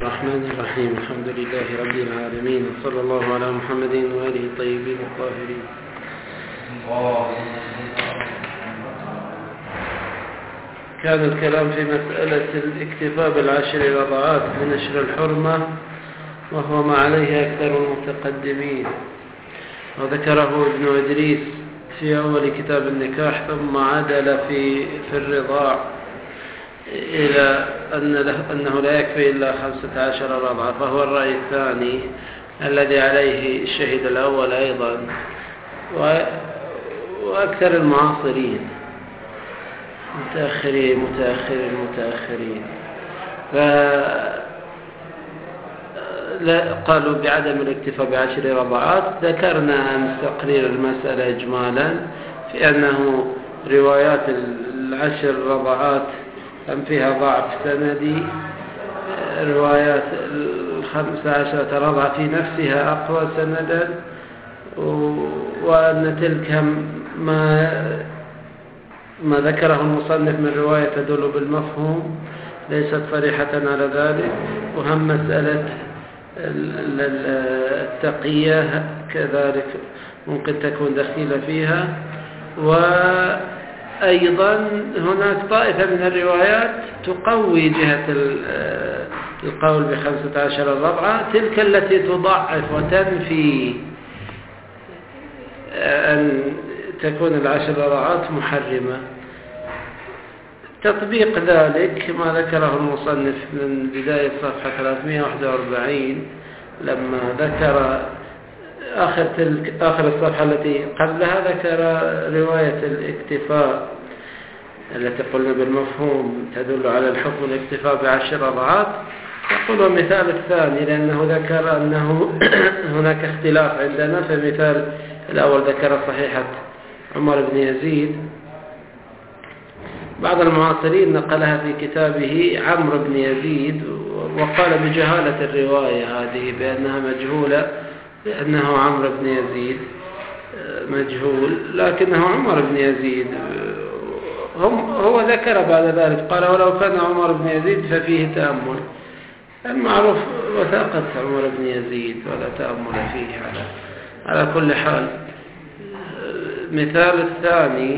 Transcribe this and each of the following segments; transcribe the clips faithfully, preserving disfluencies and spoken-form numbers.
الرحمن الرحيم. الحمد لله رب العالمين، وصلى الله على محمد وآله الطيبين الطاهرين. كان الكلام في مسألة الاكتفاء بالعشر رضعات من نشر الحرمة، وهو ما عليه أكثر المتقدمين، وذكره ابن إدريس في أول كتاب النكاح، ثم عدل في في الرضاع إلى أن له أنه لا يكفي إلا خمسة عشر رضعة، فهو الرأي الثاني الذي عليه الشهيد الأول أيضا وأكثر المعاصرين متأخرين متأخرين متأخرين قالوا بعدم الاكتفاء بعشر رضعات. ذكرنا أمس تقرير المسألة إجمالا في أنه روايات العشر رضعات أم فيها ضعف سندي، روايات الخمسة عشرة رضعة في نفسها أقوى سندا، وأن تلك ما ما ذكره المصنف من رواية تدل بالمفهوم ليست صريحة على ذلك. وهم مسألة التقية كذلك ممكن تكون دخيلة فيها. وأيضا هناك طائفة من الروايات تقوي جهة القول بخمسة عشر رضعة، تلك التي تضعف وتنفي أن تكون العشر رضعات محرمة. تطبيق ذلك ما ذكره المصنف من بداية صفحة ثلاثمائة وواحد وأربعين، لما ذكر آخر, تلك آخر الصفحة التي قبلها ذكر رواية الاكتفاء التي قلنا بالمفهوم تدل على الحكم الاكتفاء بعشر رضعات. يقول مثال الثاني لأنه ذكر أنه هناك اختلاف عندنا، فمثال الأول ذكر صحيحة عمر بن يزيد. بعض المعاصرين نقلها في كتابه عمرو بن يزيد، وقال بجهالة الرواية هذه بأنها مجهولة، لأنه عمرو بن يزيد مجهول لكنه عمر بن يزيد. هم هو ذكر بعد ذلك قال ولو كان عمر بن يزيد ففيه تأمل. المعروف وثاقة عمر بن يزيد ولا تأمل فيه على على كل حال. مثال الثاني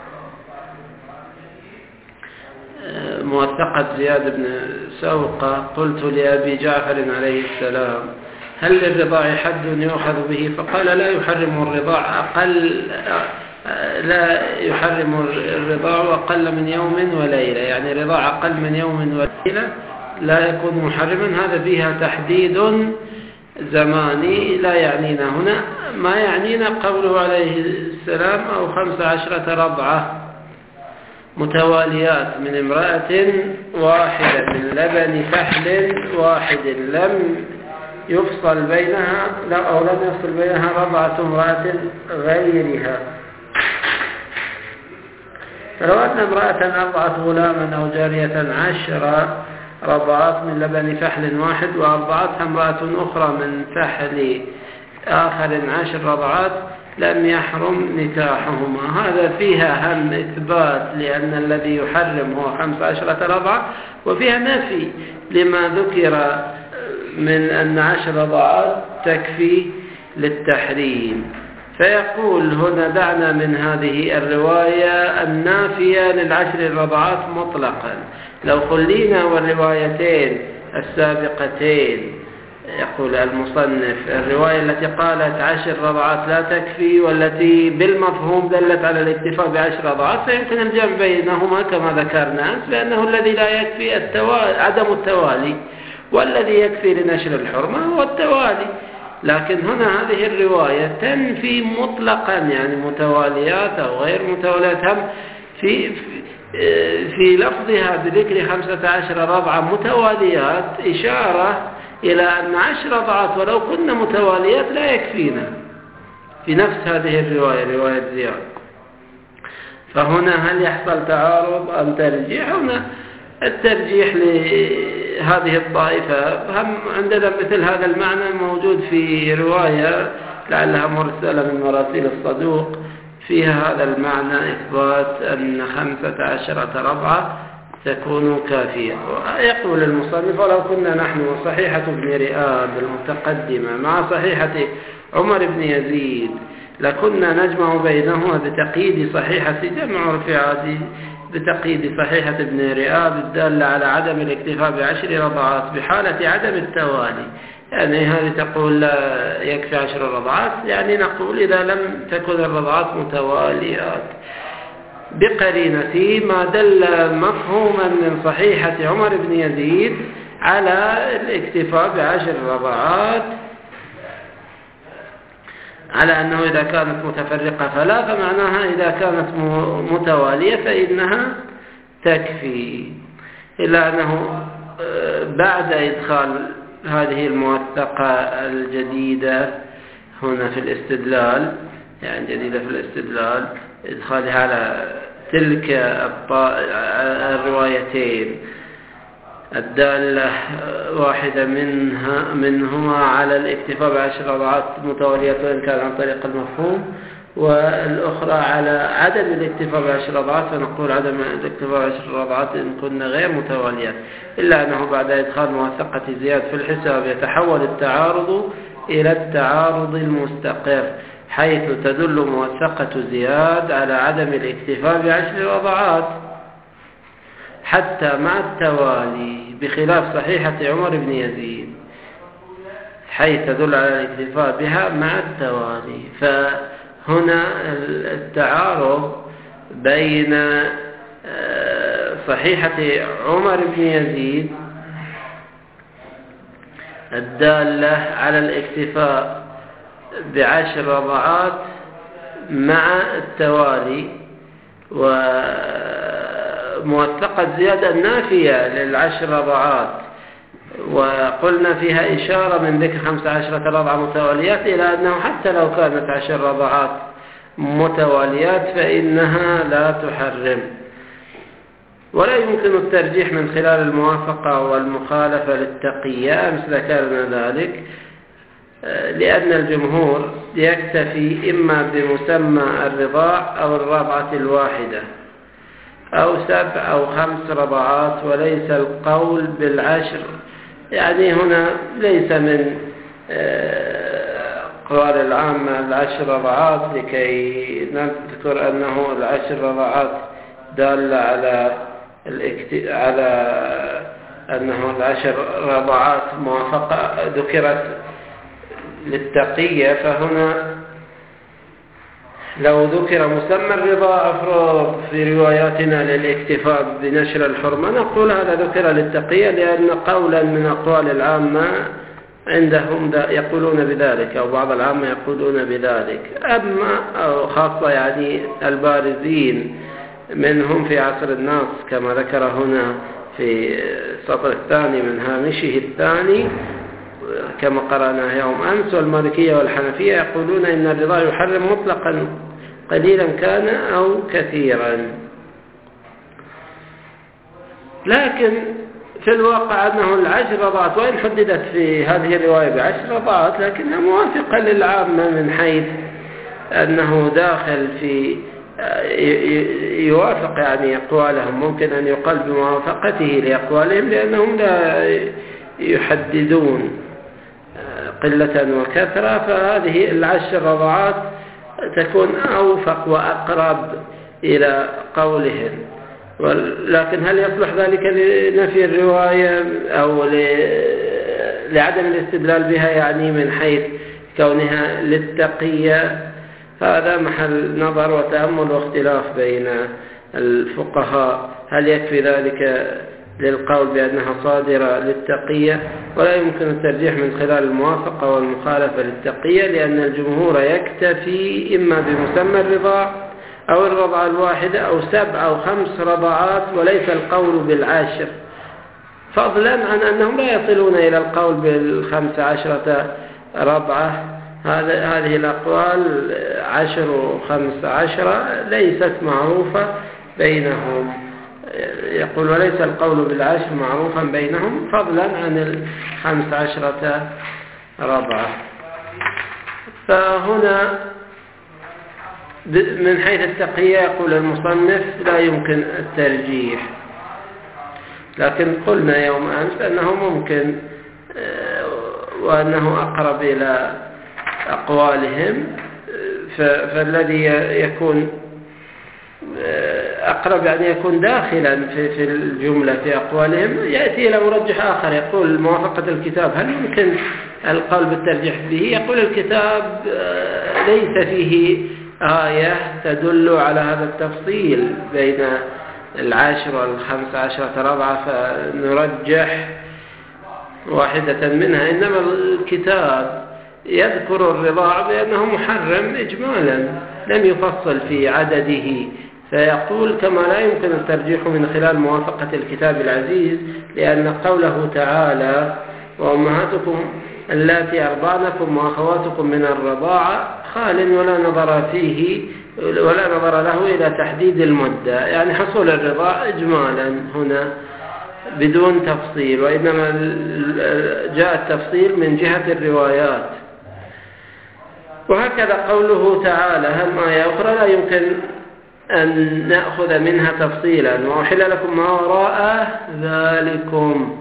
موثقة زياد بن سوقة. قلت لأبي جعفر عليه السلام هل للرضاع حد يؤخذ به؟ فقال لا يحرم الرضاع أقل لا يحرم الرضاع أقل من يوم وليلة، يعني رضاع أقل من يوم وليلة لا يكون محرما. هذا فيها تحديد زماني لا يعنينا هنا، ما يعنينا قوله عليه السلام أو خمس عشرة رضعة متواليات من امرأة واحدة من لبن فحل واحد لم يفصل بينها لا أو لم يفصل بينها رضعة امرأة غيرها. فلو أن امرأة أرضعت غلاما أو جارية عشر رضعات من لبن فحل واحد وأرضعتها امرأة أخرى من فحل آخر عشر رضعات لم يحرم نكاحهما. هذا فيها هم إثبات لأن الذي يحرم هو خمس عشرة رضعة، وفيها نفي لما ذكر من أن عشر رضعات تكفي للتحريم. فيقول هنا دعنا من هذه الرواية النافية للعشر الرضعات مطلقا. لو خلينا والروايتين السابقتين، يقول المصنف الرواية التي قالت عشر رضعات لا تكفي والتي بالمفهوم دلت على الاكتفاء بعشر رضعات، فيمكن الجمع بينهما كما ذكرنا بأنه الذي لا يكفي التوالي عدم التوالي، والذي يكفي لنشر الحرمة هو التوالي. لكن هنا هذه الرواية تنفي مطلقا، يعني متواليات أو غير متواليات. هم في في لفظها بذكر خمسة عشر رضعة متواليات إشارة إلى أن عشر رضعات ولو كنا متواليات لا يكفينا في نفس هذه الرواية رواية زياد. فهنا هل يحصل تعارض أم ترجيح؟ هنا الترجيح لهذه الطائفة. هم عندنا مثل هذا المعنى موجود في رواية لعلها مرسلة من مراسيل الصدوق، فيها هذا المعنى إثبات أن خمسة عشرة رضعة تكون كافية. يقول المصنف: ولو كنا نحن وصحيحة ابن رئاب المتقدمة مع صحيحة عمر بن يزيد لكنا نجمع بينهما بتقييد صحيحة جمع رفعات بتقييد صحيحة ابن رئاب الدالة على عدم الاكتفاء بعشر رضعات بحالة عدم التوالي. يعني هذه تقول لا يكفي عشر رضعات، يعني نقول إذا لم تكن الرضعات متواليات بقرينة ما دل مفهوما من صحيحة عمر بن يزيد على الاكتفاء بعشر رضعات، على أنه إذا كانت متفرقة فلا، فمعناها إذا كانت متوالية فإنها تكفي. إلا أنه بعد إدخال هذه الموثقة الجديدة هنا في الاستدلال، يعني جديدة في الاستدلال، إدخالها على تلك الروايتين الدالة واحدة منها منهما على الاكتفاء بعشر رضعات متواليات وإن كان عن طريق المفهوم، والأخرى على عدم الاكتفاء بعشر رضعات، فنقول عدم الاكتفاء بعشر رضعات إن كنا غير متواليات. إلا أنه بعد إدخال موثقة زياد في الحساب يتحول التعارض إلى التعارض المستقر، حيث تدل موثقة زياد على عدم الاكتفاء بعشر رضعات حتى مع التوالي، بخلاف صحيحة عمر بن يزيد حيث تدل على الاكتفاء بها مع التوالي. فهنا التعارض بين صحيحة عمر بن يزيد الدالة على الاكتفاء بعشر رضعات مع التوالي وموثقة زيادة النافية للعشر رضعات، وقلنا فيها إشارة من ذكر خمس عشرة رضعة متواليات إلى أنه حتى لو كانت عشر رضعات متواليات فإنها لا تحرم. ولا يمكن الترجيح من خلال الموافقة والمخالفة للتقية مثل ذكرنا ذلك، لأن الجمهور يكتفي إما بمسمى الرضاع أو الرضعة الواحدة أو سبع أو خمس رضعات، وليس القول بالعشر. يعني هنا ليس من قوال العامة العشر رضعات لكي نذكر أنه العشر رضعات دالة على على أنه العشر رضعات موافقة ذكرت للتقية. فهنا لو ذكر مسمى الرضاع أفراد في رواياتنا للاكتفاء بنشر الحرمة نقول هذا ذكر للتقية، لأن قولا من أقوال العامة عندهم يقولون بذلك، أو بعض العامة يقولون بذلك. أما أو خاصة يعني البارزين منهم في عصر الناس كما ذكر هنا في السطر الثاني من هامشه الثاني كما قرأناه يوم أمس، والمالكية والحنفية يقولون إن الرضاع يحرم مطلقا قليلا كان أو كثيرا. لكن في الواقع أنه العشر رضعات وإن حددت في هذه الرواية بعشر رضعات لكنها موافقة للعامة من حيث أنه داخل في يوافق يعني أقوالهم، ممكن أن يقال بموافقته لأقوالهم لأنهم لا يحددون قلة وكثرة، فهذه العشر رضعات تكون أوفق وأقرب إلى قولهم. لكن هل يصلح ذلك لنفي الرواية أو لعدم الاستدلال بها يعني من حيث كونها للتقية؟ هذا محل نظر وتأمل واختلاف بين الفقهاء، هل يكفي ذلك للقول بأنها صادرة للتقية؟ ولا يمكن الترجيح من خلال الموافقة والمخالفة للتقية، لأن الجمهور يكتفي إما بمسمى الرضاع أو الرضعة الواحدة أو سبع أو خمس رضعات، وليس القول بالعاشر، فضلا عن أنهم لا يصلون إلى القول بالخمس عشرة رضعة. هذه الأقوال عشر وخمس عشرة ليست معروفة بينهم، يقول وليس القول بالعشر معروفا بينهم فضلا عن الخمس عشرة رضعة. فهنا من حيث التقية يقول المصنف لا يمكن الترجيح، لكن قلنا يوم أمس أنه ممكن وأنه أقرب إلى أقوالهم، فالذي يكون أقرب يعني يكون داخلا في في الجملة في أقوالهم يأتي إلى مرجح آخر يقول موافقة الكتاب. هل يمكن القول بالترجيح به؟ يقول الكتاب ليس فيه آية تدل على هذا التفصيل بين العشر والخمس عشرة رضعة فنرجح واحدة منها، إنما الكتاب يذكر الرضاع بأنه محرم إجمالا لم يفصل في عدده، فيقول كما لا يمكن الترجيح من خلال موافقة الكتاب العزيز، لأن قوله تعالى وأمهاتكم اللاتي أرضعنكم وأخواتكم من الرضاعة خال ولا نظر فيه ولا نظر له إلى تحديد المدة، يعني حصول الرضاع إجمالا هنا بدون تفصيل، وإنما جاء التفصيل من جهة الروايات. وهكذا قوله تعالى هل ما آية أخرى لا يمكن أن نأخذ منها تفصيلا وأحل لكم ما وراء ذلكم،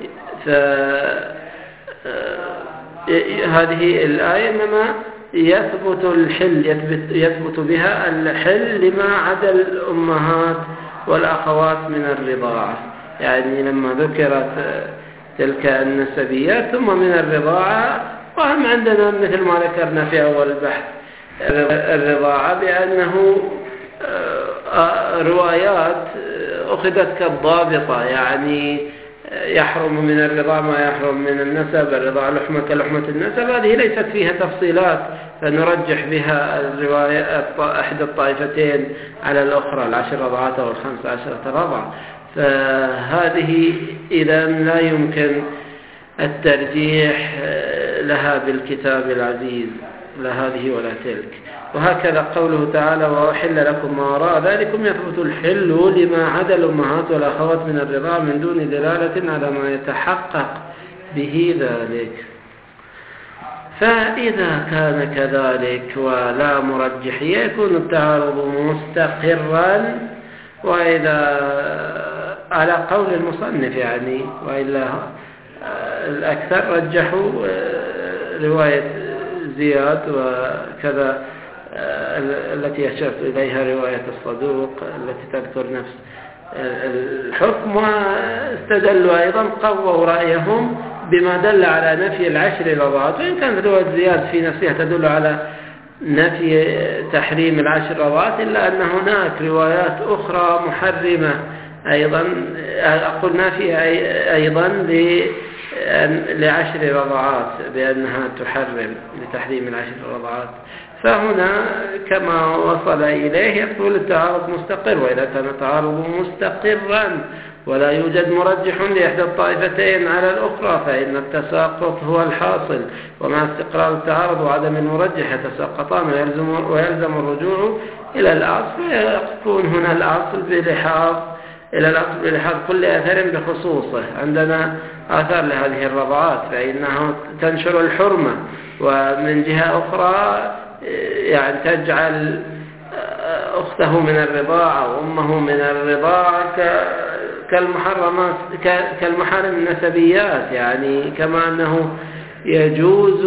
فهذه الآية إنما يثبت الحل يثبت, يثبت بها الحل لما عدا الأمهات والأخوات من الرضاعة، يعني لما ذكرت تلك النسبيات ثم من الرضاعة، وهم عندنا مثل ما ذكرنا في أول البحث الرضاعة بأنه روايات أخذت كالضابطة، يعني يحرم من الرضاعة ما يحرم من النسب، الرضاعة لحمة كلحمة النسب، هذه ليست فيها تفصيلات فنرجح بها الرواية أحد الطائفتين على الأخرى، العشر رضعات والخمس عشرة رضعة، فهذه إذا لا يمكن الترجيح لها بالكتاب العزيز لا هذه ولا تلك. وهكذا قوله تعالى وأحل لكم ما وراء ذلكم يثبت الحل لما عدا الأمهات والأخوات من الرضاعة من دون دلالة على ما يتحقق به ذلك. فإذا كان كذلك ولا مرجحية يكون التعارض مستقرا، وإذا على قول المصنف يعني، وإلا الأكثر رجحوا رواية زياد وكذا التي أشرت إليها رواية الصدوق التي تذكر نفس الحكم، واستدلوا أيضا قووا رأيهم بما دل على نفي العشر رضعات، وإن كانت رواية زياد في نفسها تدل على نفي تحريم العشر رضعات، إلا أن هناك روايات أخرى محرمة أيضا، أقول نافية أيضا لعشر رضعات بأنها تحرم لتحريم العشر رضعات. فهنا كما وصل إليه يقول التعارض مستقر، وإذا كان التعارض مستقرا ولا يوجد مرجح لإحدى الطائفتين على الأخرى فإن التساقط هو الحاصل، ومع استقرار التعارض وعدم المرجح يتساقطان ويلزم, ويلزم الرجوع إلى الأصل، ويكون هنا الأصل بلحاظ إلى الأصل بلحاظ كل أثر بخصوصه. عندنا آثار لهذه الرضعات فإنها تنشر الحرمة، ومن جهة أخرى يعني تجعل أخته من الرضاعة وأمه من الرضاعة كالمحرمات كالمحارم النسبيات، يعني كما أنه يجوز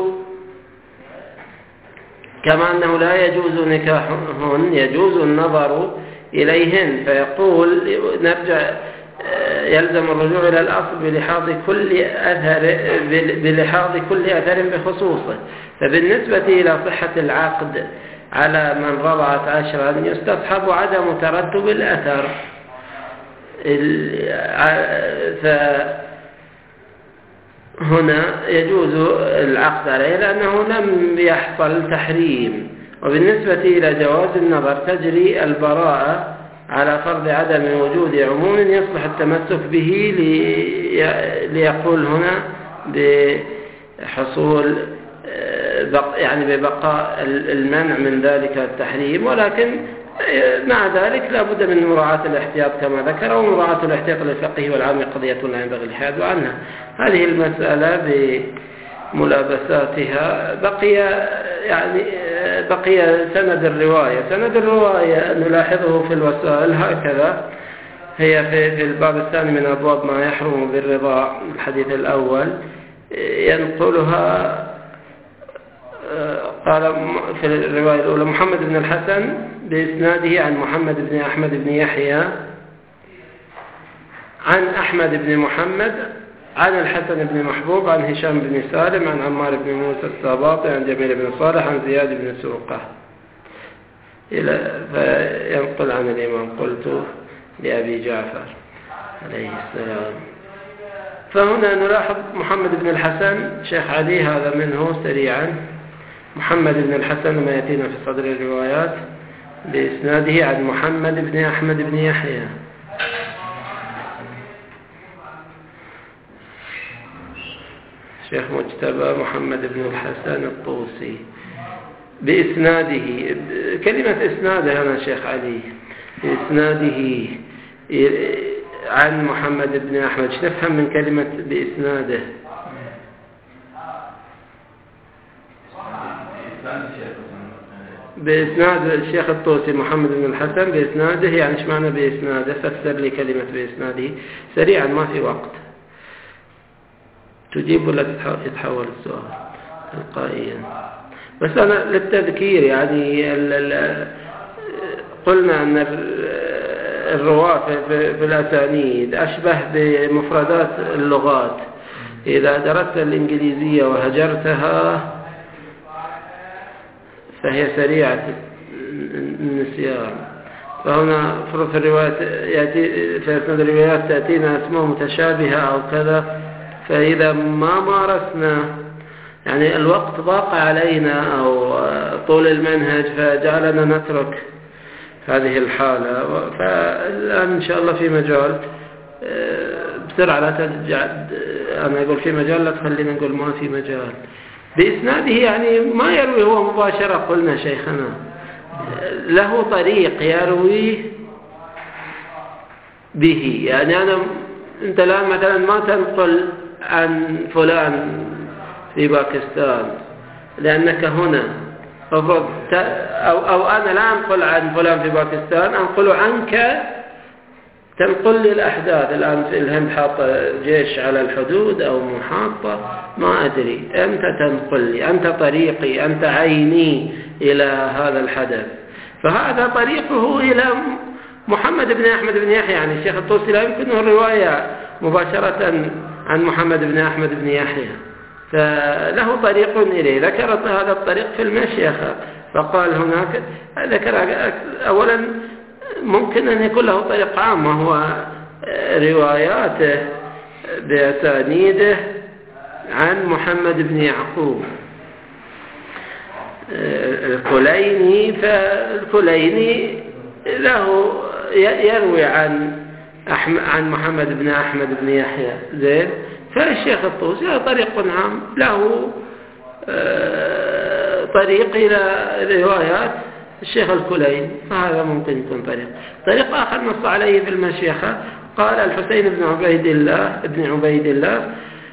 كما أنه لا يجوز نكاحهن يجوز النظر إليهن، فيقول نرجع يلزم الرجوع إلى الأصل بلحاظ كل أثر بلحاظ كل أثر بخصوصه. فبالنسبة إلى صحة العقد على من رضعت عشرا يستصحب عدم ترتب الأثر، فهنا يجوز العقد عليه لأنه لم يحصل تحريم. وبالنسبة إلى جواز النظر تجري البراءة على فرض عدم وجود عموم يصلح التمسك به ليقول هنا بحصول يعني ببقاء المنع من ذلك التحريم، ولكن مع ذلك لا بد من مراعاة الاحتياط كما ذكر، ومراعاة الاحتياط للفقيه والعام قضية لا ينبغي الحياد عنها. هذه المسألة بملابساتها بقي يعني بقي سند الرواية. سند الرواية نلاحظه في الوسائل هكذا: هي في الباب الثاني من أبواب ما يحرم بالرضاع، الحديث الأول ينقلها. قال في الرواية الأولى محمد بن الحسن بإسناده عن محمد بن أحمد بن يحيى عن أحمد بن محمد عن الحسن بن محبوب عن هشام بن سالم عن عمار بن موسى السباطي عن جميل بن صالح عن زياد بن سوقة، فينقل عن الإمام قلت لأبي جعفر عليه السلام. فهنا نلاحظ محمد بن الحسن شيخ علي هذا منه سريعا. محمد بن الحسن ما يأتينا في صدر الروايات بإسناده عن محمد بن أحمد بن يحيى شيخ مجتبى محمد بن الحسن الطوسي بإسناده. كلمة إسناده هنا شيخ علي بإسناده عن محمد بن أحمد، ايش نفهم من كلمة بإسناده؟ بإسناد الشيخ الطوسي محمد بن الحسن بإسناده، يعني ايش معنى بإسناده؟ فسر لي كلمة بإسناده سريعا، ما في وقت. تجيب ولا يتحول السؤال تلقائيا؟ بس أنا للتذكير يعني قلنا أن الرواة في الأسانيد أشبه بمفردات اللغات، إذا درست الإنجليزية وهجرتها فهي سريعة النسيان. فهنا في الروايات يأتي في أسناد الروايات تأتينا اسمه متشابهة أو كذا، فإذا ما مارسنا يعني الوقت ضاق علينا أو طول المنهج فجعلنا نترك هذه الحالة. فالآن إن شاء الله في مجال بسرعة لا ترجع، أنا أقول في مجال لا تخلينا نقول ما في مجال. بإسناده يعني ما يروي هو مباشرة، قلنا شيخنا له طريق يروي به. يعني أنا أنت الآن مثلا ما تنقل عن فلان في باكستان لأنك هنا، أو, أو أنا لا أنقل عن فلان في باكستان، أنقل عنك تنقل لي الأحداث. الآن في الهند حاطة جيش على الحدود أو محاطة، ما أدري، أنت تنقل لي، أنت طريقي، أنت عيني إلى هذا الحدث. فهذا طريقه إلى محمد بن أحمد بن يحيى. يعني الشيخ الطوسي لا يمكنه الرواية مباشرة عن محمد بن أحمد بن يحيى، فله طريق إليه. ذكر هذا الطريق في المشيخة، فقال هناك ذكر أولا ممكن أن يكون له طريق عام وهو رواياته بأسانيده عن محمد بن يعقوب الكليني. فالكليني له يروي عن عن محمد بن أحمد بن يحيى زين. فالشيخ الطوسي له طريق عام، له طريق إلى روايات الشيخ الكليني، فهذا ممكن يكون طريق. طريق آخر نص عليه في المشيخة، قال الحسين بن عبيد الله ابن عبيد الله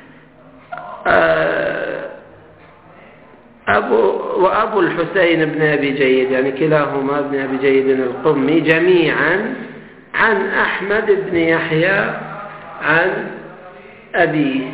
أبو وأبو الحسين بن أبي جيد، يعني كلاهما ابن أبي جيد القمي، جميعا عن أحمد بن يحيى عن أبيه.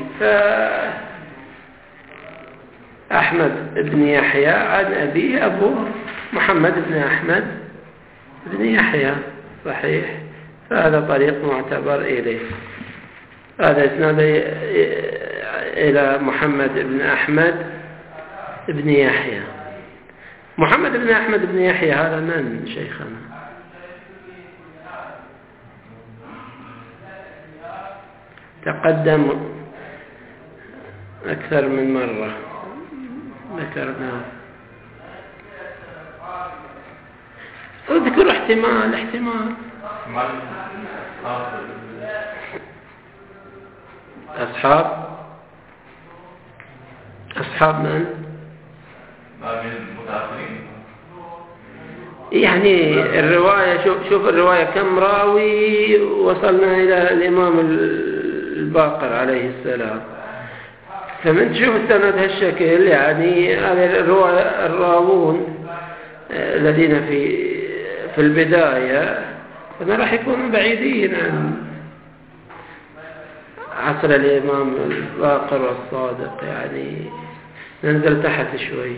فأحمد بن يحيى عن أبيه أبو محمد بن أحمد بن يحيى، صحيح. فهذا طريق معتبر إليه. هذا إسناد إلى محمد بن أحمد بن يحيى. محمد بن أحمد بن يحيى هذا من شيخنا؟ تقدم أكثر من مرة ذكرناه. اذكر احتمال احتمال أصحاب أصحاب من؟ يعني الرواية، شوف شوف الرواية كم راوي وصلنا إلى الإمام الباقر عليه السلام. فمن تشوف السند هالشكل يعني هذه الرواية الراوون الذين في في البداية فما راح يكونوا بعيدين عن عصر الإمام الباقر والصادق، يعني ننزل تحت شوي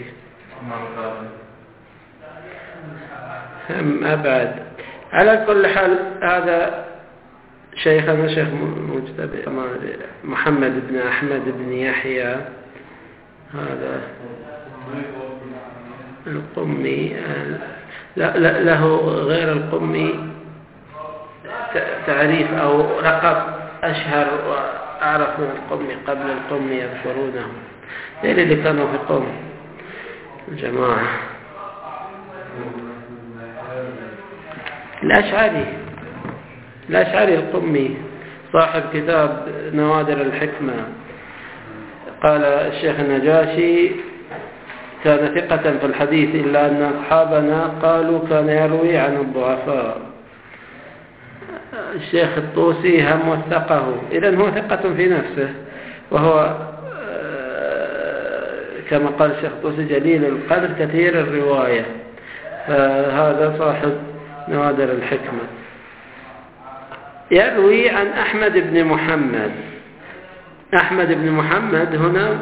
هم أبعد. على كل حال هذا شيخنا شيخ مجتبى محمد بن أحمد بن يحيى، هذا القمي، لا لا له غير القمي تعريف أو لقب أشهر وأعرف من القمي قبل القمي يذكرونه، غير اللي كانوا في قوم الجماعة. الأشعري الأشعري القمي صاحب كتاب نوادر الحكمة، قال الشيخ النجاشي كان ثقة في الحديث إلا أن أصحابنا قالوا كان يروي عن الضعفاء. الشيخ الطوسي هم وثقه، إذن هو ثقة في نفسه، وهو كما قال الشيخ الطوسي جليل القدر كثير الرواية، فهذا صاحب نوادر الحكمة. يروي عن أحمد بن محمد. أحمد بن محمد هنا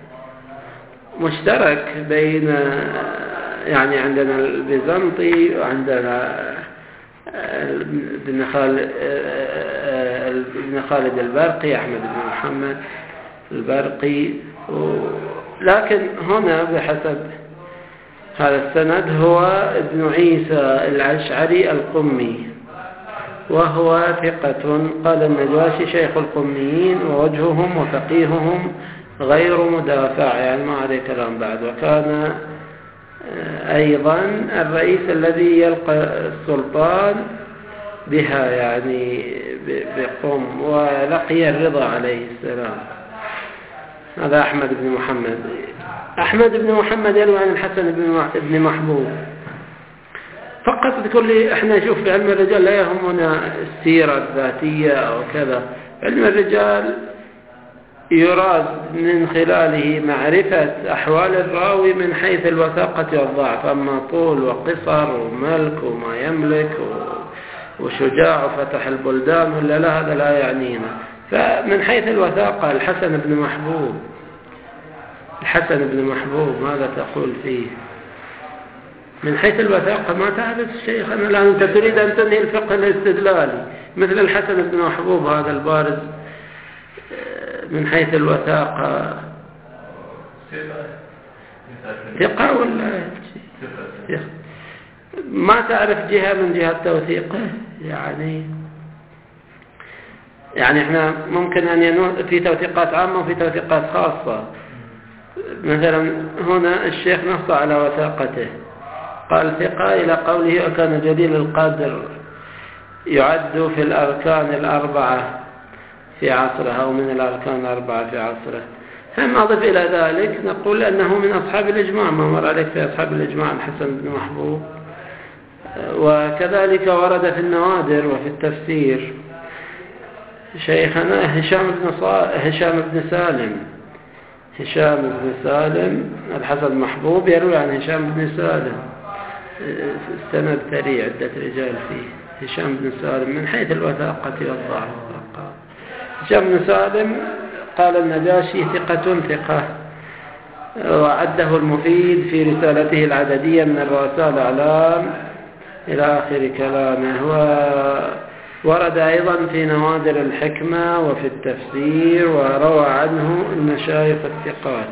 مشترك بين، يعني عندنا البيزنطي وعندنا ابن خالد ابن خالد البرقي، أحمد بن محمد البرقي، لكن هنا بحسب هذا السند هو ابن عيسى الأشعري القمي، وهو ثقة. قال النجاشي شيخ القميين ووجههم وفقيههم غير مدافع، يعني ما عليه كلام بعد. وكان أيضا الرئيس الذي يلقى السلطان بها، يعني بقم، ولقي الرضا عليه السلام. هذا أحمد بن محمد. أحمد بن محمد يروي عن الحسن بن محبوب. فقط تقول لي احنا نشوف في علم الرجال لا يهمنا السيرة الذاتية أو كذا، علم الرجال يراد من خلاله معرفة أحوال الراوي من حيث الوثاقة والضعف، أما طول وقصر وملك وما يملك وشجاع وفتح البلدان ولا لا، هذا لا يعنينا. فمن حيث الوثاقة الحسن بن محبوب، الحسن بن محبوب ماذا تقول فيه؟ من حيث الوثاقة ما تعرف الشيخ، أنا الآن أنت تريد أن تنهي الفقه الاستدلالي مثل الحسن بن محبوب هذا البارز من حيث الوثاقة ثقة ولا ما تعرف جهة من جهة توثيقه؟ يعني يعني احنا ممكن أن ينوع في توثيقات عامة وفي توثيقات خاصة. مثلا هنا الشيخ نص على وثاقته، قال ثقة إلى قوله وكان جليل القدر يعد في الأركان الأربعة في عصره، أو من الأركان الأربعة في عصره. ثم أضف إلى ذلك نقول أنه من أصحاب الإجماع، ما مر عليك في أصحاب الإجماع الحسن بن محبوب. وكذلك ورد في النوادر وفي التفسير شيخنا هشام بن صا... هشام بن سالم هشام بن سالم الحسن محبوب يروي عن هشام بن سالم، السند ثري عدة رجال فيه. هشام بن سالم من حيث الوثاقة والضعف، هشام بن سالم قال النجاشي ثقة ثقة، وعده المفيد في رسالته العددية من الرؤساء الأعلام إلى آخر كلامه. وورد أيضا في نوادر الحكمة وفي التفسير، وروى عنه المشايخ الثقات.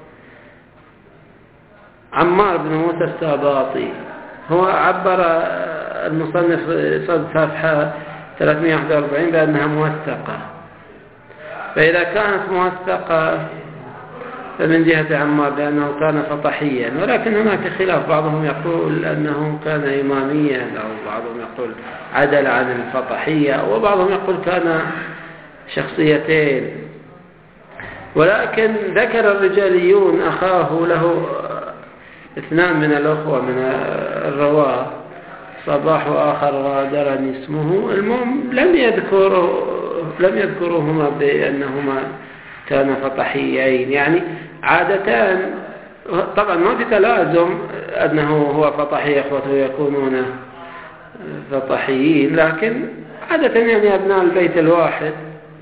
عمار بن موسى الساباطي هو عبر المصنف صد صفحة ثلاثمائة وواحد وأربعين بأنها موثقة، فإذا كانت موثقة فمن جهة عمار لأنه كان فطحيا، ولكن هناك خلاف، بعضهم يقول أنه كان إماميا، أو بعضهم يقول عدل عن الفطحية، وبعضهم يقول كان شخصيتين. ولكن ذكر الرجاليون أخاه له اثنان من الأخوة من الرواة، صباح وآخر غادرني اسمه، المهم لم يذكروا لم يذكروهما بأنهما كان فطحيين. يعني عادة طبعا ما في تلازم أنه هو فطحي إخوته يكونون فطحيين، لكن عادة يعني أبناء البيت الواحد،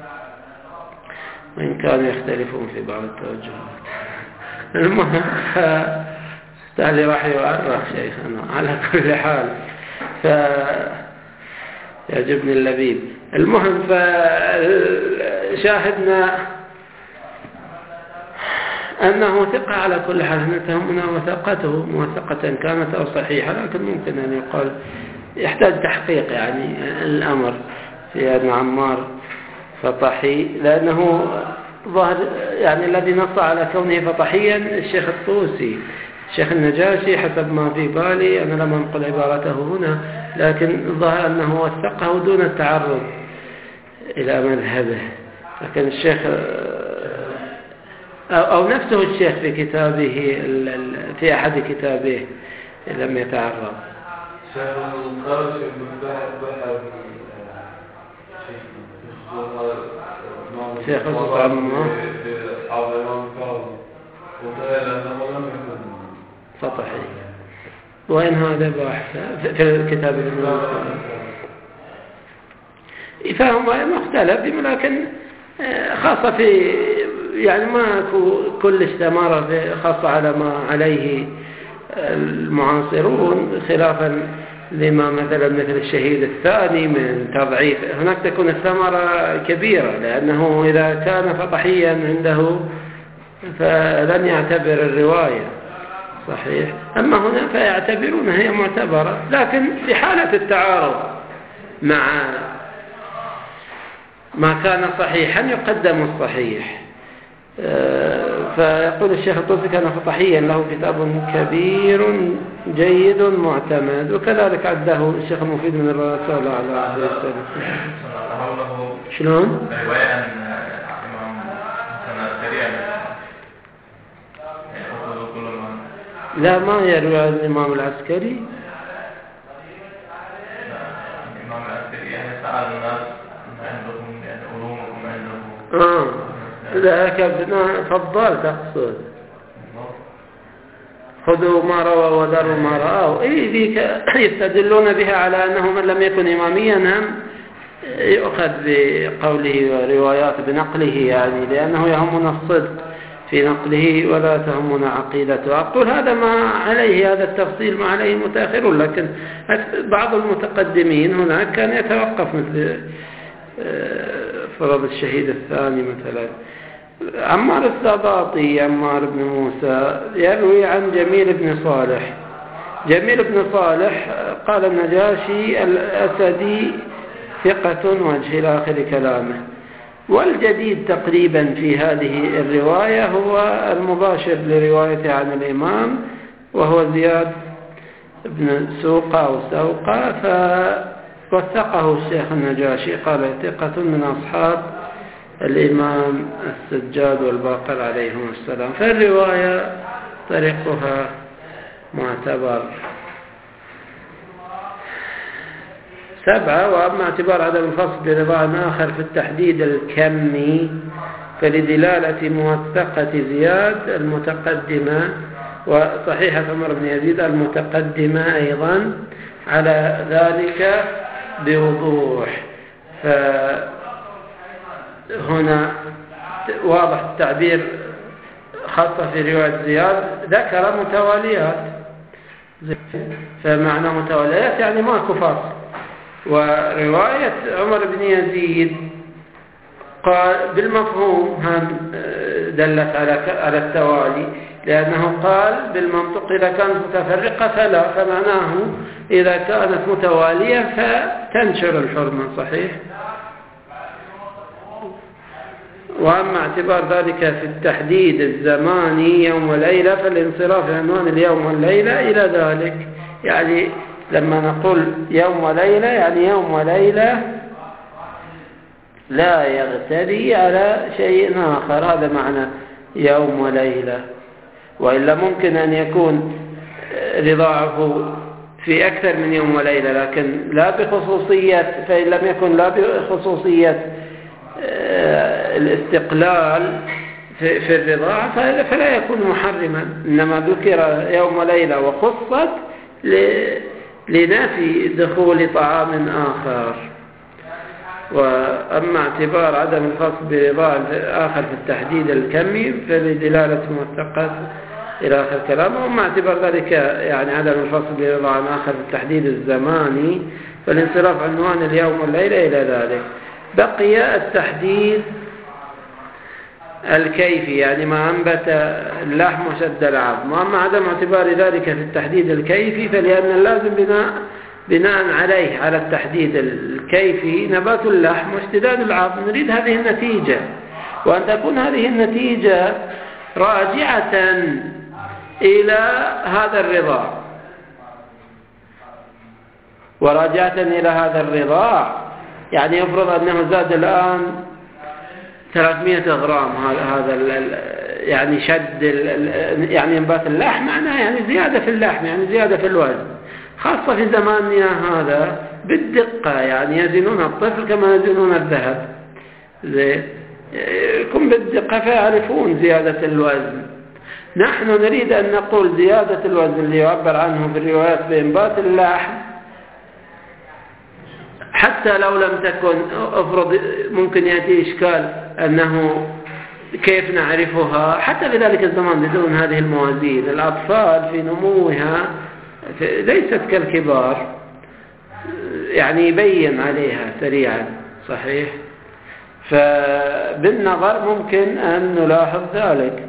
وإن كانوا يختلفون في بعض التوجهات. المهم تالي راح يعرف شيخنا على كل حال، فيعجبني اللبيب. المهم فشاهدنا أنه ثقة على كل حال، نتهمنا وثقته موثقة كانت أو صحيحة، لكن ممكن أن يقال يحتاج تحقيق يعني الأمر في أن عمار فطحي، لأنه ظهر يعني الذي نص على كونه فطحيا الشيخ الطوسي. الشيخ النجاشي حسب ما في بالي، أنا لم أنقل عبارته هنا، لكن ظهر أنه وثقه دون التعرض إلى مذهبه، لكن الشيخ أو نفسه الشيخ في كتابه في أحد كتابه لم يتعرض. شيخ عمار فطحي، وين هذا بحث في الكتاب المناسب؟ فهم مختلف، لكن خاصة في يعني ما كل استمر خاصة على ما عليه المعاصرون، خلافا لما مثلا مثل الشهيد الثاني من تضعيف. هناك تكون الثمرة كبيرة، لأنه إذا كان فطحيا عنده فلن يعتبر الرواية صحيح، أما هنا فيعتبرونها هي معتبرة، لكن في حالة التعارض مع ما كان صحيحا يقدم الصحيح. فيقول الشيخ الطوسي كان فطحيا له كتاب كبير جيد معتمد، وكذلك عده الشيخ المفيد من الرسول على عليه السلام. شلون؟ لا ما يروي عن الإمام العسكري. الإمام العسكري يعني سأل الناس عندكم يعني علومكم عندكم. آه لا كابنا فضل تقصد خذوا ما روى وذروا ما رأوا. إيه ذيك يستدلون بها على أنه من لم يكن إماميا هم يؤخذ بقوله وروايات بنقله، يعني لأنه يهمنا الصدق في نقله ولا تهمنا عقيدته. أقول هذا ما عليه، هذا التفصيل ما عليه متأخرون، لكن بعض المتقدمين هناك كان يتوقف مثل فرض الشهيد الثاني مثلا. عمار السباطي عمار بن موسى يروي عن جميل بن صالح. جميل بن صالح قال النجاشي الأسدي ثقة وجه إلى آخر كلامه. والجديد تقريبا في هذه الرواية هو المباشر لرواية عن الإمام، وهو زياد بن سوقة أو سوقة، فوثقه الشيخ النجاشي قال ثقة من أصحاب الإمام السجاد والباقر عليهم السلام. فالرواية طريقها معتبر. سبعة. وأما اعتبار عدم الفصل برضاء آخر في التحديد الكمي فلدلالة موثقة زياد المتقدمة وصحيحة عمر بن يزيد المتقدمة أيضا على ذلك بوضوح. فهنا واضح التعبير، خاصة في رواية زياد ذكر متواليات، فمعنى متواليات يعني ماكو فاصل. ورواية عمر بن يزيد قال بالمفهوم هم دلت على التوالي، لأنه قال بالمنطق إذا كانت متفرقة فلا، فمعناه إذا كانت متوالية فتنشر الحرمة صحيح. وأما اعتبار ذلك في التحديد الزماني يوم وليلة فالانصراف عنوان اليوم والليلة إلى ذلك، يعني لما نقول يوم وليلة يعني يوم وليلة لا يغتدي على شيء آخر، هذا معنى يوم وليلة. وإلا ممكن أن يكون رضاعه في أكثر من يوم وليلة، لكن لا بخصوصية، فإن لم يكن لا بخصوصية الاستقلال في الرضاعة فلا يكون محرما، إنما ذكر يوم وليلة وخصت لنفي دخول طعام آخر. وأما اعتبار عدم الفصل برضاع آخر في التحديد الكمي فلدلالة موثقة إلى آخر كلامه. وأما اعتبار ذلك يعني عدم الفصل برضاع آخر في التحديد الزماني فالانصراف عنوان اليوم والليلة إلى ذلك. بقي التحديد الكيفي يعني ما أنبت اللحم وشد العظم. وأما عدم اعتبار ذلك في التحديد الكيفي فلأن اللازم بناء بناء عليه على التحديد الكيفي نبات اللحم واشتداد العظم. نريد هذه النتيجة، وأن تكون هذه النتيجة راجعة إلى هذا الرضاع، وراجعة إلى هذا الرضاع يعني يفرض أنه زاد الآن ثلاثمائة غرام هذا يعني شد يعني انبات اللحم معناه يعني زيادة في اللحم يعني زيادة في الوزن، خاصة في زماننا هذا بالدقة يعني يزنون الطفل كما يزنون الذهب يكون بالدقة فيعرفون زيادة الوزن. نحن نريد أن نقول زيادة الوزن اللي يعبر عنه في الروايات بإنبات اللحم حتى لو لم تكن افرض ممكن يأتي إشكال أنه كيف نعرفها حتى في ذلك الزمان بدون هذه الموازين. الأطفال في نموها ليست كالكبار يعني يبين عليها سريعا صحيح، فبالنظر ممكن أن نلاحظ ذلك.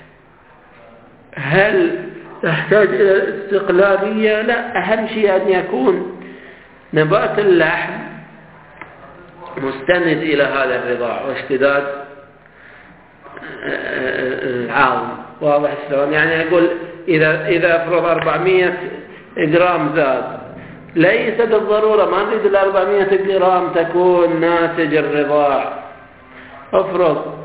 هل تحتاج إلى استقلالية؟ لا، أهم شيء أن يكون نبات اللحم مستند إلى هذا الرضاع واشتداد العظم. واضح السؤال؟ يعني أقول إذا إذا أفرض أربعمائة جرام زاد ليس بالضرورة ما نريد ال أربعمائة جرام تكون ناتج الرضاع. أفرض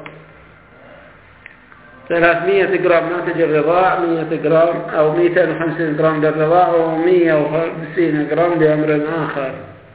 ثلاثمائة جرام ناتج الرضاع، مائة جرام أو مئتين وخمسين جرام للرضاع ومئة وخمسين جرام لأمر آخر.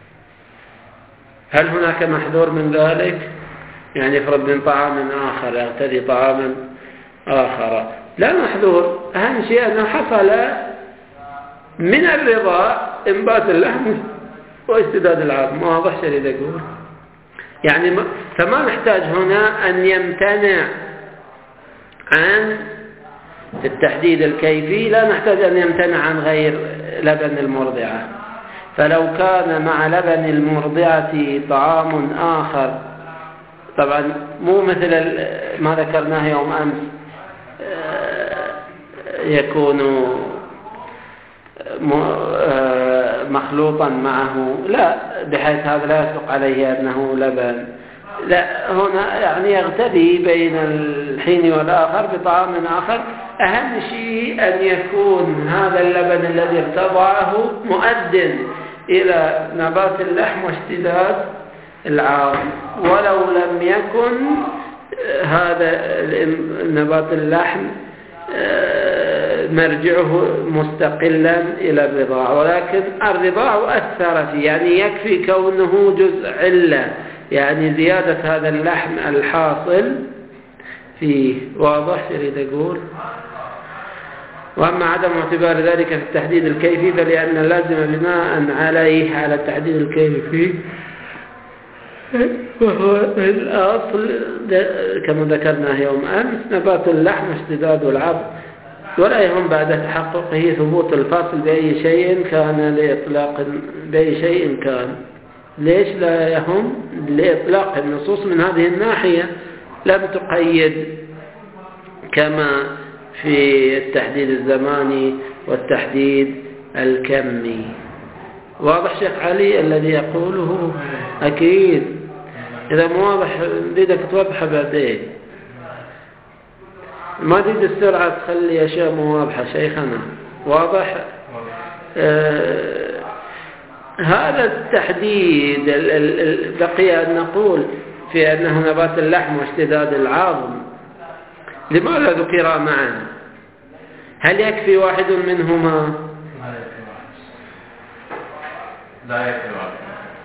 هل هناك محذور من ذلك؟ يعني افرض من طعام آخر يغتدي طعاما آخر، لا محذور. أهم شيء أنه حصل من الرضاع انبات اللحم واستداد العظم. واضح شريد أقول يعني ما فما نحتاج هنا أن يمتنع عن التحديد الكيفي، لا نحتاج أن يمتنع عن غير لبن المرضعة. فلو كان مع لبن المرضعة طعام آخر طبعا مو مثل ما ذكرناه يوم أمس يكون مخلوطا معه، لا بحيث هذا لا يصدق عليه أنه لبن، لا هنا يعني يغتدي بين الحين والآخر بطعام آخر. أهم شيء أن يكون هذا اللبن الذي ارتضعه مؤدٍ إلى نبات اللحم واشتداد العظم. ولو لم يكن هذا نبات اللحم مرجعه مستقلا إلى الرضاع، ولكن الرضاع أثر فيه يعني يكفي كونه جزء علة يعني زيادة هذا اللحم الحاصل فيه. واضح يريد أقول؟ وأما عدم اعتبار ذلك في التحديد الكيفي فلأن اللازم بناء عليه على التحديد الكيفي وهو الأصل كما ذكرنا يوم أمس نبات اللحم واشتداد العظم، ولا يهم بعد تحققه ثبوت الفصل بأي شيء كان لإطلاق بأي شيء كان. ليش لا يهم؟ لإطلاق النصوص من هذه الناحية لم تقيد كما في التحديد الزماني والتحديد الكمي. واضح شيخ علي الذي يقوله؟ أكيد. إذا مو واضح بدك توضح بعدين، ما تريد السرعة تخلي أشياء مو واضحة شيخنا. واضح؟ آه هذا التحديد بقي أن نقول في أنه نبات اللحم واشتداد العظم لماذا ذكر معا؟ هل يكفي واحد منهما؟ لا يكفي واحد.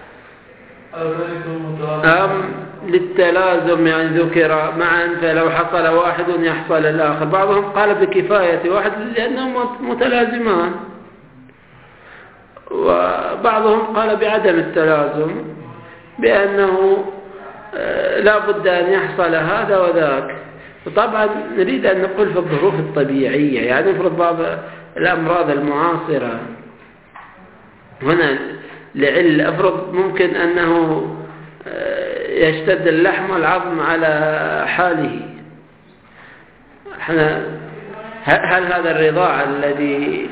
أم للتلازم يعني ذكر معا فلو حصل واحد يحصل الآخر؟ بعضهم قال بكفاية واحد لأنهم متلازمان، وبعضهم قال بعدم التلازم، بأنه لا بد أن يحصل هذا وذاك. وطبعا نريد أن نقول في الظروف الطبيعية، يعني افرض بعض الأمراض المعاصرة هنا لعل، افرض ممكن أنه يشتد اللحم والعظم على حاله، احنا هل هذا الرضاع الذي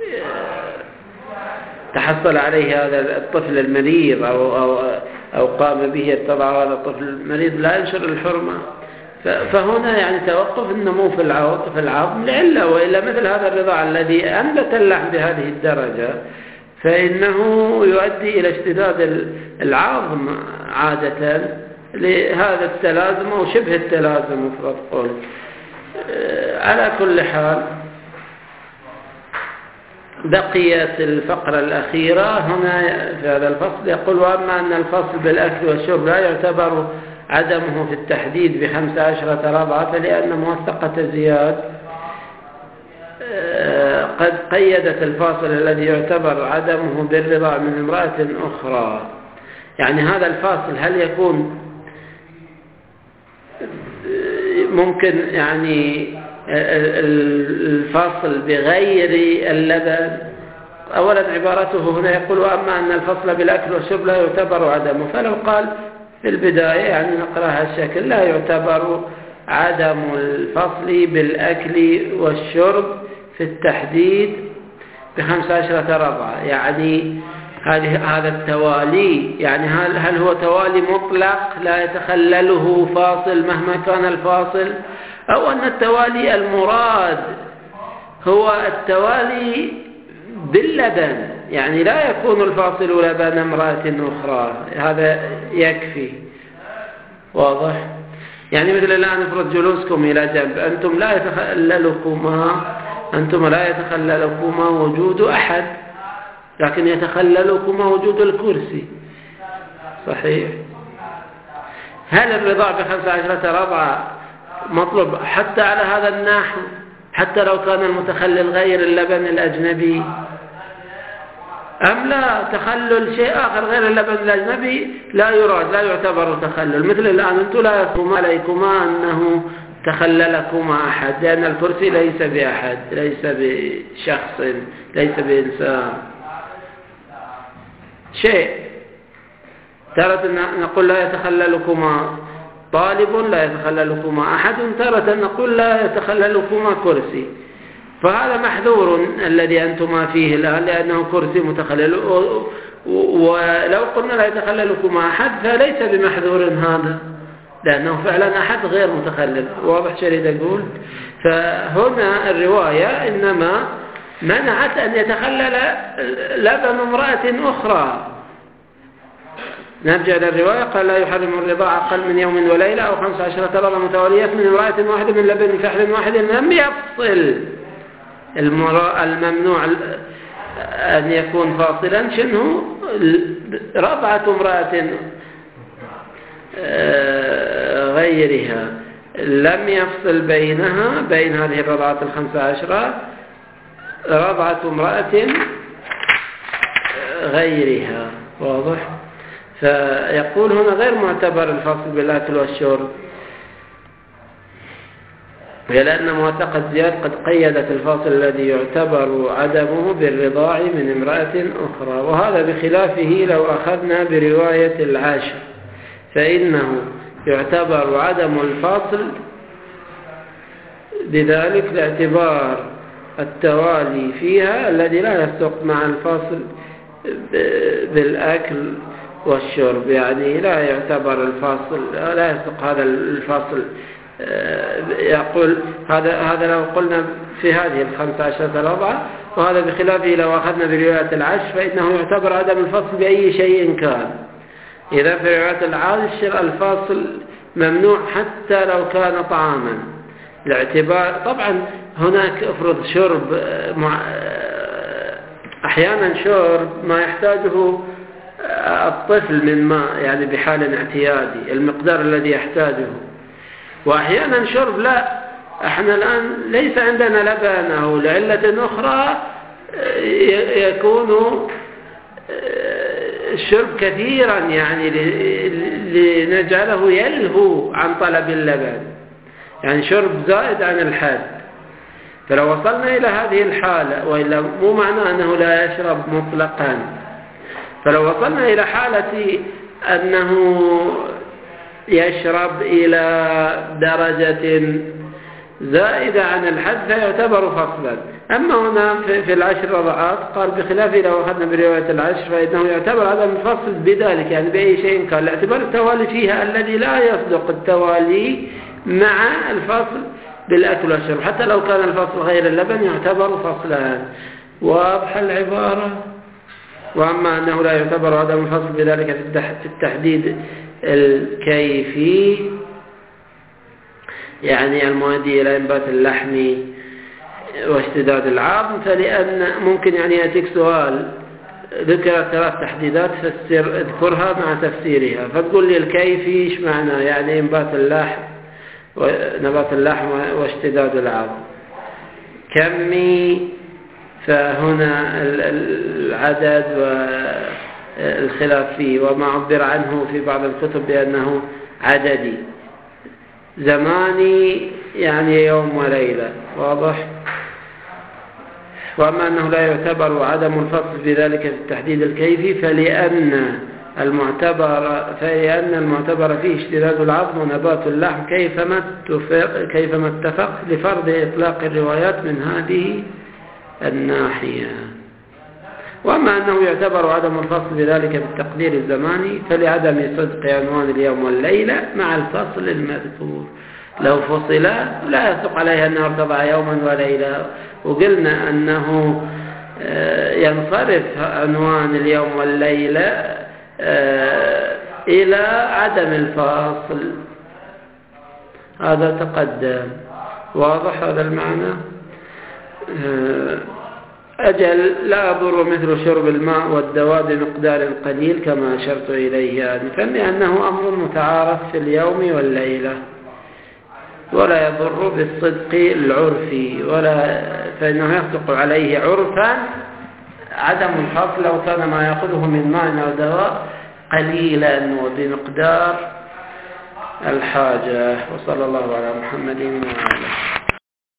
تحصل عليه هذا الطفل المريض أو, أو, أو قام به التضع هذا الطفل المريض لا ينشر الحرمة؟ فهنا يعني توقف النمو في العظم لعلة، وإلا مثل هذا الرضاع الذي أنبت اللحم بهذه الدرجة فإنه يؤدي إلى اشتداد العظم عادة لهذا التلازم أو شبه التلازم مفرد قول. على كل حال بقيت الفقرة الأخيرة هنا في هذا الفصل، يقول: وأما أن الفصل بالأكل والشرب لا يعتبر عدمه في التحديد بخمس عشرة رضعة، فلأن موثقة زياد قد قيدت الفاصل الذي يعتبر عدمه بالرضاع من امرأة أخرى. يعني هذا الفاصل هل يكون ممكن يعني الفاصل بغير اللبن؟ أولا عبارته هنا يقول: وأما أن الفصل بالأكل والشرب لا يعتبر عدمه، فلو قال في البداية يعني نقرأها الشكل: لا يعتبر عدم الفصل بالأكل والشرب في التحديد بخمس عشرة رضعة. يعني هذا التوالي، يعني هل, هل هو توالي مطلق لا يتخلله فاصل مهما كان الفاصل، أو أن التوالي المراد هو التوالي باللبن، يعني لا يكون الفاصل لبن امرأة أخرى، هذا يكفي. واضح؟ يعني مثل الآن افرض جلوسكم إلى جنب، أنتم لا يتخللكما أنتم لا يتخللكما وجود أحد، لكن يتخللكما وجود الكرسي. صحيح؟ هل الرضاع بخمس عشرة رضعة مطلوب حتى على هذا النحو، حتى لو كان المتخلل غير اللبن الأجنبي، أم لا تخلل شيء آخر غير اللبن الأجنبي لا يراد، لا يعتبر تخلل؟ مثل الآن أنتم لا يصوم عليكما أنه تخللكما أحد، لأن الكرسي ليس بأحد، ليس بشخص، ليس بإنسان. شيء تارة نقول لا يتخللكما طالب، لا يتخللكما أحد، تارة نقول لا يتخللكما كرسي، فهذا محذور الذي أنتما فيه الآن لأنه كرسي متخلل. ولو قلنا لا يتخللكما أحد فليس بمحذور هذا، لأنه فعلا أحد غير متخلل. واضح شريد أقول؟ فهنا الرواية إنما منعت أن يتخلل لبن امرأة أخرى. نرجع للرواية، قال: لا يحرم الرضاع أقل من يوم وليلة أو خمس عشرة رضعة متواليات من امرأة واحدة من لبن فحل واحد لم يفصل. الممنوع أن يكون فاصلا شنو؟ رضعة امرأة غيرها لم يفصل بينها بين هذه الرضعات الخمسة عشرة رضعة امرأة غيرها. واضح؟ فيقول هنا غير معتبر الفصل بالأكل والشرب، لأن موثقة زياد قد قيدت الفاصل الذي يعتبر عدمه بالرضاع من امرأة أخرى. وهذا بخلافه لو أخذنا برواية العاشر، فإنه يعتبر عدم الفاصل بذلك لاعتبار التوالي فيها الذي لا يصدق مع الفاصل بالأكل والشرب، يعني لا يعتبر الفاصل، لا يصدق هذا الفاصل. يقول هذا هذا لو قلنا في هذه الخمسة عشرة رضعة، وهذا بخلافه لو أخذنا برواية العشر فإنه يعتبر عدم الفصل بأي شيء كان. إذا في رواية العاشر الفاصل ممنوع حتى لو كان طعاما، لاعتبار طبعا هناك افرض شرب مع أحيانا شرب ما يحتاجه الطفل من ماء، يعني بحال اعتيادي المقدار الذي يحتاجه، وأحيانا شرب لا، احنا الآن ليس عندنا لبن أو لعلة أخرى يكون الشرب كثيرا يعني لنجعله يلهو عن طلب اللبن، يعني شرب زائد عن الحد. فلو وصلنا إلى هذه الحالة، وإلا مو معنى أنه لا يشرب مطلقا، فلو وصلنا إلى حالة أنه يشرب إلى درجة زائدة عن الحد فيعتبر فصلا. أما هنا في العشر رضعات قال بخلاف لو أخذنا برواية العشر فإنه يعتبر هذا الفصل بذلك، يعني بأي شيء كان، لاعتبار التوالي فيها الذي لا يصدق التوالي مع الفصل بالأكل والشرب، حتى لو كان الفصل غير اللبن يعتبر فصلان. واضح العبارة؟ وأما أنه لا يعتبر عدم الفصل بذلك في التحديد الكيفي، يعني المؤدي إلى إنبات اللحم واشتداد العظم، فلأن ممكن يعني يأتيك سؤال ذكر ثلاث تحديدات فسر اذكرها مع تفسيرها، فتقول لي الكيفي ايش معنى؟ يعني إنبات اللحم ونبات اللحم واشتداد العظم. كمي فهنا العدد والخلاف فيه، وما عبر عنه في بعض الكتب بأنه عددي. زماني يعني يوم وليلة. واضح؟ وأما أنه لا يعتبر عدم الفصل بذلك في التحديد الكيفي فلأن المعتبر فلأن المعتبر فيه اشتداد العظم ونبات اللحم كيفما اتفق كيفما اتفق لفرض إطلاق الروايات من هذه الناحية. وأما أنه يعتبر عدم الفصل بذلك بالتقدير الزماني فلعدم صدق عنوان اليوم والليلة مع الفصل المذكور. لو فصل لا يصدق عليه أنه ارتضع يوما وليلة، وقلنا أنه ينصرف عنوان اليوم والليلة إلى عدم الفاصل، هذا تقدم. واضح هذا المعنى؟ أجل لا يضر مثل شرب الماء والدواء بمقدار قليل كما أشرت إليه آنفا، لأنه أمر متعارف في اليوم والليلة، ولا يضر بالصدق العرفي، ولا فإنه يصدق عليه عرفا عدم الفصل لو كان ما يأخذه من ماء أو دواء قليلا وبمقدار الحاجة. وصلى الله على محمد وعلى آله.